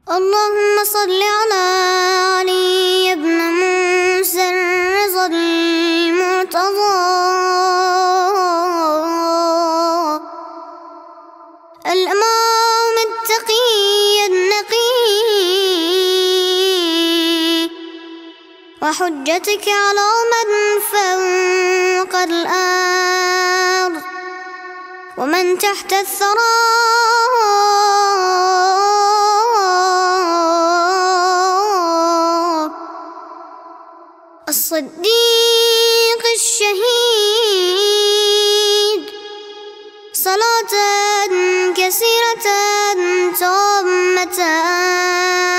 اللهم صل على علي بن موسى الرضا المرتضى الإمام التقي النقي وحجتك على من فوق الأرض ومن تحت الثرى الصديق الشهيد صلاة كثيرة تامة